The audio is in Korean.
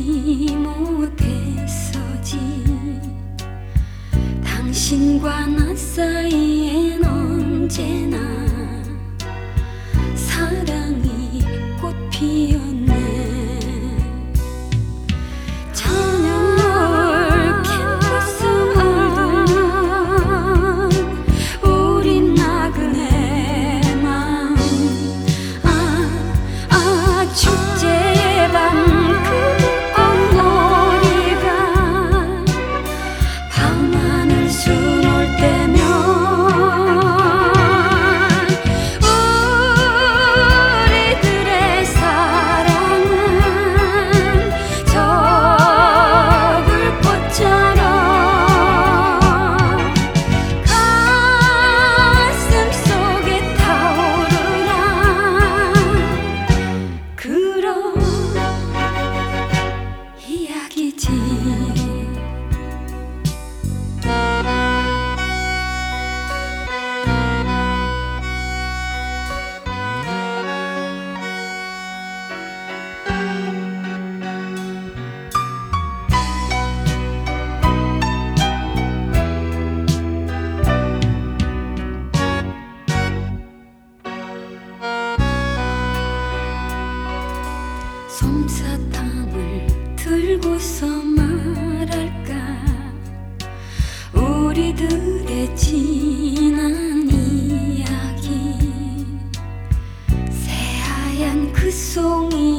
못했어지. 당신과 나 사이엔 언제나 사랑이 꽃 피었네. 저녁 캠퍼스 물들면 우린 나그네 마음. 축제의 밤 그 꽃놀이가 밤하늘 수놓을 때면 우리들의 사랑은 저 불꽃처럼 가슴 속에 타오르라. 그런 이야기지. 솜사탕을 들고서 말할까. 우리들의 지난 이야기. 새하얀 그 송이